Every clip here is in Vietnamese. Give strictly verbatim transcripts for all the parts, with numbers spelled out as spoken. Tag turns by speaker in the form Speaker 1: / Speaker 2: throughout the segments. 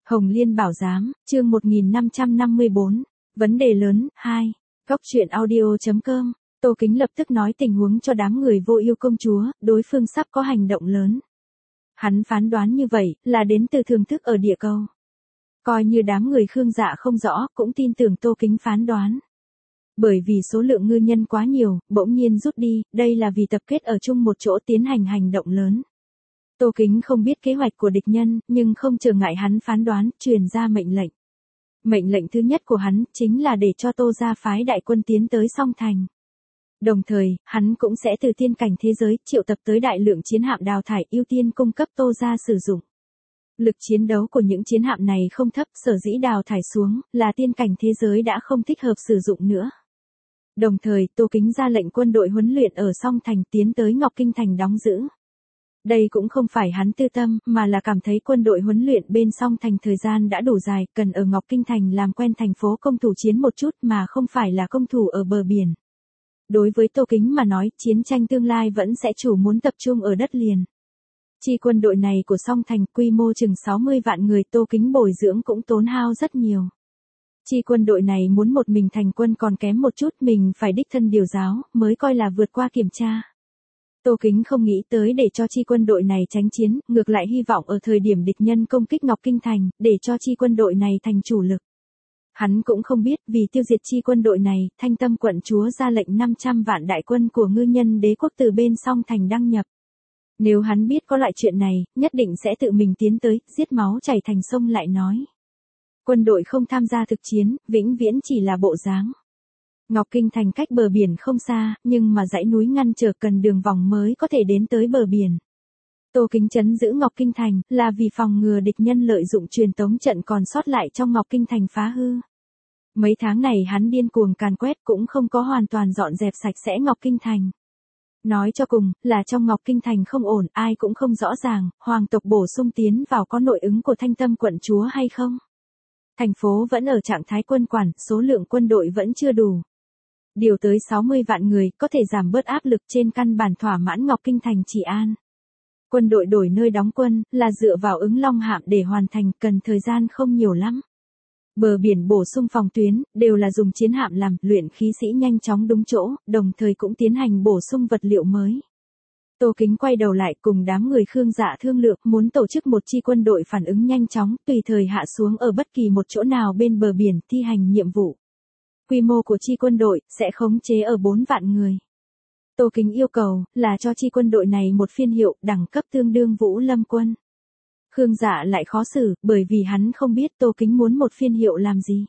Speaker 1: Hồng Liên Bảo Giám, chương một nghìn năm trăm năm mươi bốn, vấn đề lớn, hai, góc truyện audio.com, Tô Kính lập tức nói tình huống cho đám người Vô Ưu công chúa, đối phương sắp có hành động lớn. Hắn phán đoán như vậy, là đến từ thưởng thức ở địa cầu. Coi như đám người Khương Dạ không rõ, cũng tin tưởng Tô Kính phán đoán. Bởi vì số lượng ngư nhân quá nhiều, bỗng nhiên rút đi, đây là vì tập kết ở chung một chỗ tiến hành hành động lớn. Tô Kính không biết kế hoạch của địch nhân, nhưng không trở ngại hắn phán đoán, truyền ra mệnh lệnh. Mệnh lệnh thứ nhất của hắn, chính là để cho Tô gia phái đại quân tiến tới Song Thành. Đồng thời, hắn cũng sẽ từ tiên cảnh thế giới, triệu tập tới đại lượng chiến hạm đào thải ưu tiên cung cấp Tô gia sử dụng. Lực chiến đấu của những chiến hạm này không thấp, sở dĩ đào thải xuống, là tiên cảnh thế giới đã không thích hợp sử dụng nữa. Đồng thời, Tô Kính ra lệnh quân đội huấn luyện ở Song Thành tiến tới Ngọc Kinh Thành đóng giữ. Đây cũng không phải hắn tư tâm, mà là cảm thấy quân đội huấn luyện bên Song Thành thời gian đã đủ dài, cần ở Ngọc Kinh Thành làm quen thành phố công thủ chiến một chút mà không phải là công thủ ở bờ biển. Đối với Tô Kính mà nói, chiến tranh tương lai vẫn sẽ chủ muốn tập trung ở đất liền. Chi quân đội này của Song Thành quy mô chừng sáu mươi vạn người, Tô Kính bồi dưỡng cũng tốn hao rất nhiều. Chi quân đội này muốn một mình thành quân còn kém một chút, mình phải đích thân điều giáo, mới coi là vượt qua kiểm tra. Tô Kính không nghĩ tới để cho chi quân đội này tránh chiến, ngược lại hy vọng ở thời điểm địch nhân công kích Ngọc Kinh Thành, để cho chi quân đội này thành chủ lực. Hắn cũng không biết, vì tiêu diệt chi quân đội này, Thanh Tâm quận chúa ra lệnh năm trăm vạn đại quân của ngư nhân đế quốc từ bên Song Thành đăng nhập. Nếu hắn biết có loại chuyện này, nhất định sẽ tự mình tiến tới, giết máu chảy thành sông lại nói. Quân đội không tham gia thực chiến, vĩnh viễn chỉ là bộ dáng. Ngọc Kinh Thành cách bờ biển không xa, nhưng mà dãy núi ngăn trở, cần đường vòng mới có thể đến tới bờ biển. Tô Kính trấn giữ Ngọc Kinh Thành, là vì phòng ngừa địch nhân lợi dụng truyền tống trận còn sót lại trong Ngọc Kinh Thành phá hư. Mấy tháng này hắn điên cuồng càn quét cũng không có hoàn toàn dọn dẹp sạch sẽ Ngọc Kinh Thành. Nói cho cùng, là trong Ngọc Kinh Thành không ổn, ai cũng không rõ ràng, hoàng tộc bổ sung tiến vào có nội ứng của Thanh Tâm quận chúa hay không. Thành phố vẫn ở trạng thái quân quản, số lượng quân đội vẫn chưa đủ. Điều tới sáu mươi vạn người, có thể giảm bớt áp lực trên căn bản thỏa mãn Ngọc Kinh Thành trị an. Quân đội đổi nơi đóng quân, là dựa vào ứng long hạm để hoàn thành, cần thời gian không nhiều lắm. Bờ biển bổ sung phòng tuyến, đều là dùng chiến hạm làm, luyện khí sĩ nhanh chóng đúng chỗ, đồng thời cũng tiến hành bổ sung vật liệu mới. Tô Kính quay đầu lại cùng đám người Khương Dạ thương lượng, muốn tổ chức một chi quân đội phản ứng nhanh chóng, tùy thời hạ xuống ở bất kỳ một chỗ nào bên bờ biển, thi hành nhiệm vụ. Quy mô của chi quân đội, sẽ khống chế ở bốn vạn người. Tô Kính yêu cầu, là cho chi quân đội này một phiên hiệu, đẳng cấp tương đương Vũ Lâm quân. Khương Dạ lại khó xử, bởi vì hắn không biết Tô Kính muốn một phiên hiệu làm gì.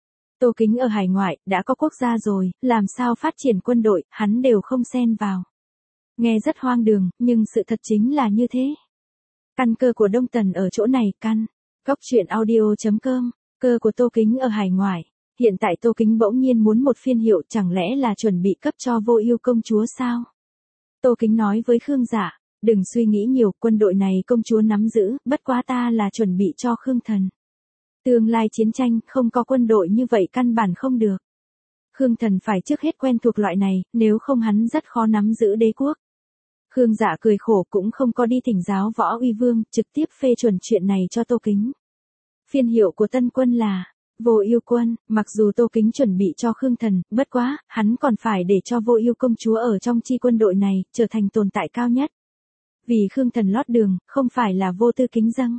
Speaker 1: Tô Kính ở hải ngoại, đã có quốc gia rồi, làm sao phát triển quân đội, hắn đều không xen vào. Nghe rất hoang đường, nhưng sự thật chính là như thế. Căn cơ của Đông Tần ở chỗ này, căn. Góc truyện audio.com, cơ của Tô Kính ở hải ngoại. Hiện tại Tô Kính bỗng nhiên muốn một phiên hiệu, chẳng lẽ là chuẩn bị cấp cho Vô Ưu công chúa sao? Tô Kính nói với Khương Dạ, đừng suy nghĩ nhiều, quân đội này công chúa nắm giữ, bất quá ta là chuẩn bị cho Khương Thần. Tương lai chiến tranh, không có quân đội như vậy căn bản không được. Khương Thần phải trước hết quen thuộc loại này, nếu không hắn rất khó nắm giữ đế quốc. Khương Dạ cười khổ cũng không có đi thỉnh giáo Võ Uy Vương, trực tiếp phê chuẩn chuyện này cho Tô Kính. Phiên hiệu của tân quân là Vô Ưu quân, mặc dù Tô Kính chuẩn bị cho Khương Thần, bất quá, hắn còn phải để cho Vô Ưu công chúa ở trong chi quân đội này, trở thành tồn tại cao nhất. Vì Khương Thần lót đường, không phải là vô tư kính dâng.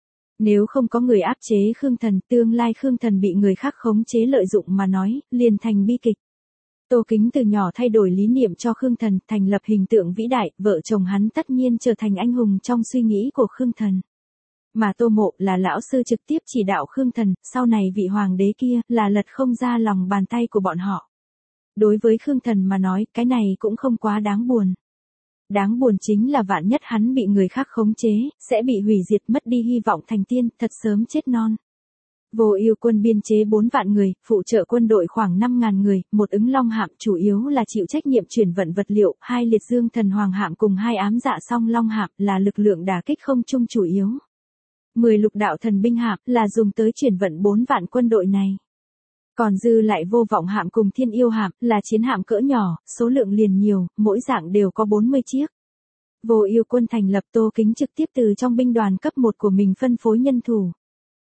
Speaker 1: Nếu không có người áp chế Khương Thần, tương lai Khương Thần bị người khác khống chế lợi dụng mà nói, liền thành bi kịch. Tô Kính từ nhỏ thay đổi lý niệm cho Khương Thần, thành lập hình tượng vĩ đại, vợ chồng hắn tất nhiên trở thành anh hùng trong suy nghĩ của Khương Thần. Mà Tô Mộ là lão sư trực tiếp chỉ đạo Khương Thần, sau này vị hoàng đế kia là lật không ra lòng bàn tay của bọn họ. Đối với Khương Thần mà nói, cái này cũng không quá đáng buồn. Đáng buồn chính là vạn nhất hắn bị người khác khống chế, sẽ bị hủy diệt, mất đi hy vọng thành tiên, thật sớm chết non. Vô Ưu quân biên chế bốn vạn người, phụ trợ quân đội khoảng năm ngàn người, một ứng long hạm chủ yếu là chịu trách nhiệm chuyển vận vật liệu, hai liệt dương thần hoàng hạm cùng hai ám dạ song long hạm là lực lượng đả kích không trung chủ yếu. mười lục đạo thần binh hạm là dùng tới chuyển vận bốn vạn quân đội này. Còn dư lại vô vọng hạm cùng thiên yêu hạm là chiến hạm cỡ nhỏ, số lượng liền nhiều, mỗi dạng đều có bốn mươi chiếc. Vô Ưu quân thành lập, Tô Kính trực tiếp từ trong binh đoàn cấp một của mình phân phối nhân thủ.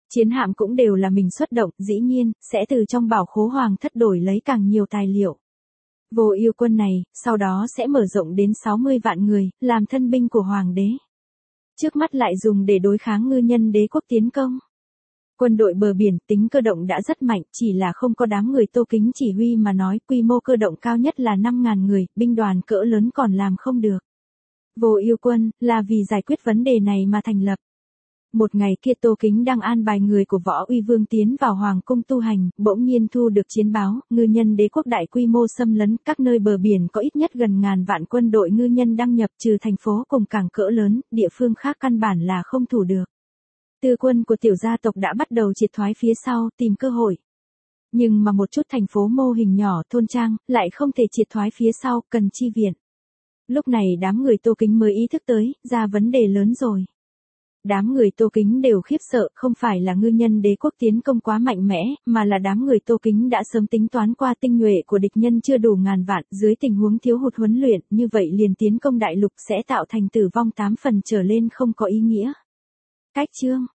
Speaker 1: Chiến hạm cũng đều là mình xuất động, dĩ nhiên, sẽ từ trong bảo khố hoàng thất đổi lấy càng nhiều tài liệu. Vô Ưu quân này, sau đó sẽ mở rộng đến sáu mươi vạn người, làm thân binh của hoàng đế. Trước mắt lại dùng để đối kháng ngư nhân đế quốc tiến công. Quân đội bờ biển tính cơ động đã rất mạnh, chỉ là không có đám người Tô Kính chỉ huy mà nói, quy mô cơ động cao nhất là năm ngàn người, binh đoàn cỡ lớn còn làm không được. Vô Ưu quân, là vì giải quyết vấn đề này mà thành lập. Một ngày kia Tô Kính đang an bài người của Võ Uy Vương tiến vào hoàng cung tu hành, bỗng nhiên thu được chiến báo, ngư nhân đế quốc đại quy mô xâm lấn, các nơi bờ biển có ít nhất gần ngàn vạn quân đội ngư nhân đăng nhập, trừ thành phố cùng cảng cỡ lớn, địa phương khác căn bản là không thủ được. Tư quân của tiểu gia tộc đã bắt đầu triệt thoái phía sau, tìm cơ hội. Nhưng mà một chút thành phố mô hình nhỏ, thôn trang, lại không thể triệt thoái phía sau, cần chi viện. Lúc này đám người Tô Kính mới ý thức tới, ra vấn đề lớn rồi. Đám người Tô Kính đều khiếp sợ, không phải là ngư nhân đế quốc tiến công quá mạnh mẽ, mà là đám người Tô Kính đã sớm tính toán qua tinh nhuệ của địch nhân chưa đủ ngàn vạn, dưới tình huống thiếu hụt huấn luyện, như vậy liền tiến công đại lục sẽ tạo thành tử vong tám phần trở lên không có ý nghĩa. Cách chương